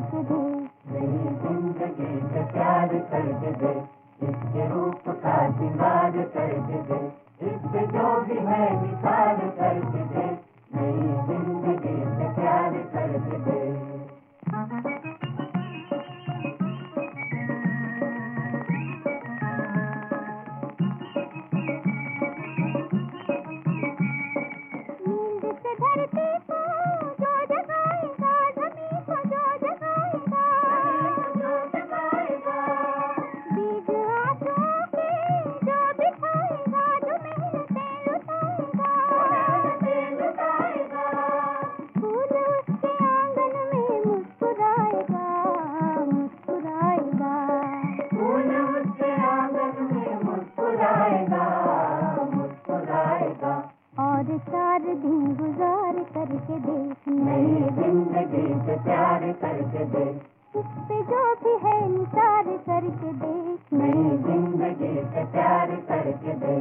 करके दे। मेरी जिंदगी से प्यार करके दे, इसके रूप का सिंगार करके दे, इससे जो भी है निसार करके दे, मेरी जिंदगी से प्यार करके दे। नींद से धरती को जो जगाएगा, जमीन को जो जगाएगा, बीज आंसुओं के जो बिछाएगा, जो मेहनतें लुटाएगा, फूल उसके आंगन में मुस्कुराएगा, मुस्कुराएगा, फूल उसके आंगन में मुस्कुराएगा, मुस्कुराएगा। और 4 दिन गुजार करके देख, मेरी जिंदगी से प्यार करके दे, उस पे जो भी है निसार करके देख, मेरी जिंदगी से प्यार करके दे।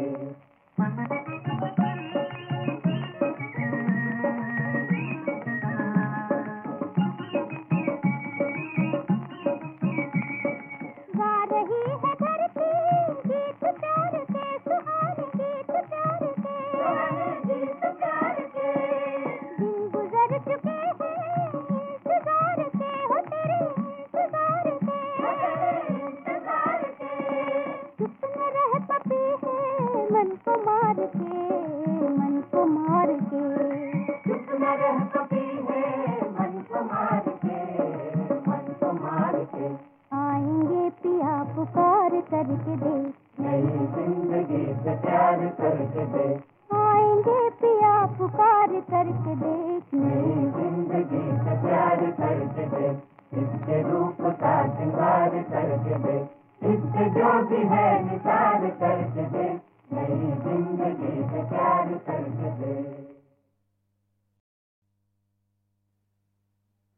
गा रही है धरती गीत प्यार के, सुहाने गीत प्यार के, दिन गुजर चुके हैं इंतजार के, हो तेरे इंतजार के, चुप न रह पपी है मन को मार के, मन को मार के, चुप न रह कभी है मन को मार के, मन को मार के। आएंगे पिया पुकार करके देख, मेरी जिंदगी से प्यार करके दे, आएंगे पिया पुकार करके देख, मेरी जिंदगी से प्यार करके दे, इसके रूप का सिंगार करके दे,